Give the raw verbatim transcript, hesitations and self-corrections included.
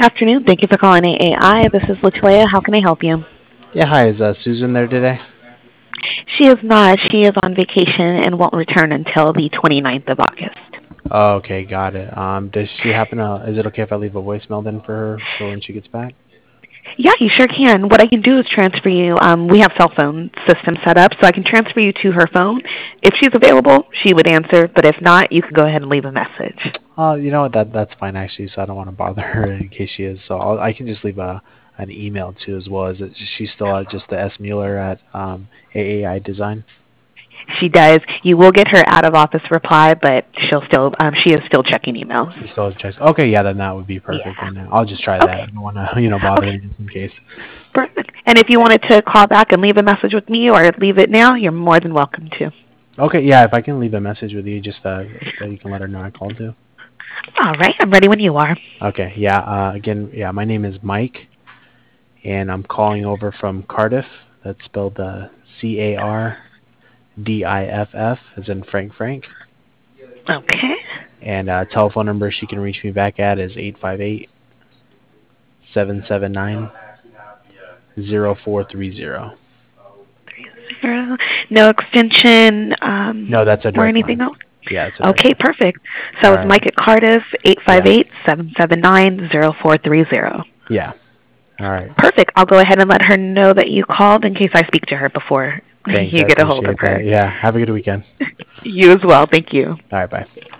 afternoon. Thank you for calling A A I. This is Latoya. How can I help you? Yeah, hi. Is uh, Susan there today? She is not. She is on vacation and won't return until the twenty ninth of August. Oh, okay, got it. Um, does she happen to? Is it okay if I leave a voicemail then for her for when she gets back? Yeah, you sure can. What I can do is transfer you. Um, we have cell phone system set up, so I can transfer you to her phone. If she's available, she would answer, but if not, you can go ahead and leave a message. Oh, you know what? That that's fine actually. So I don't want to bother her in case she is. So I'll, I can just leave a an email too as well. Is it she's still at just the S Mueller at um, A A I Design? She does. You will get her out of office reply, but she'll still. Um, she is still checking emails. She still checks. Okay, yeah, then that would be perfect. Yeah. Then I'll just try that. I Okay. don't want to you know bother Okay. her just in case. Perfect. And if you wanted to call back and leave a message with me or leave it now, you're more than welcome to. Okay, yeah. If I can leave a message with you, just uh, that you can let her know I called too. All right. I'm ready when you are. Okay, yeah. Uh, again, yeah. My name is Mike, and I'm calling over from Cardiff. That's spelled uh, C A R D I F F, as in Frank Frank. Okay. And uh, telephone number she can reach me back at is eight five eight, seven seven nine, zero four three zero. Zero. No extension um, No, that's a or direct line. anything else? Yeah, it's a direct Okay, line. perfect. So All it's right. Mike at Cardiff, eight five Yeah. eight seven seven nine zero four three zero. Yeah. All right. Perfect. I'll go ahead and let her know that you called in case I speak to her before Thanks. you I get a hold of appreciate her. that. Yeah. Have a good weekend. You as well. Thank you. All right. Bye.